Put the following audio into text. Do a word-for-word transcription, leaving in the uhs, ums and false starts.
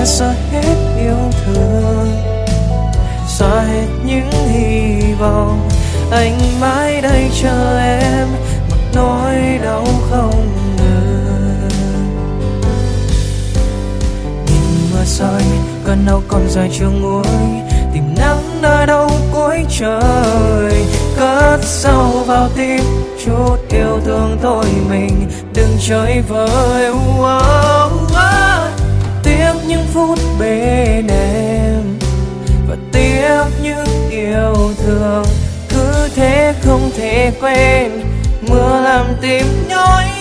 sẽ xóa hết yêu thương, xóa hết những hy vọng. Anh mãi đây chờ em, mặc nỗi đau không ngừng. Nhìn mưa rơi, cơn đau còn dài chưa nguôi, tìm nắng nơi đâu cuối trời. Cất sâu vào tim chút yêu thương thôi mình, đừng chơi vơi. Oh, oh, oh. Tiếc những phút bên em, và tiếc những yêu thương cứ thế không thể quên. Mưa làm tim nhói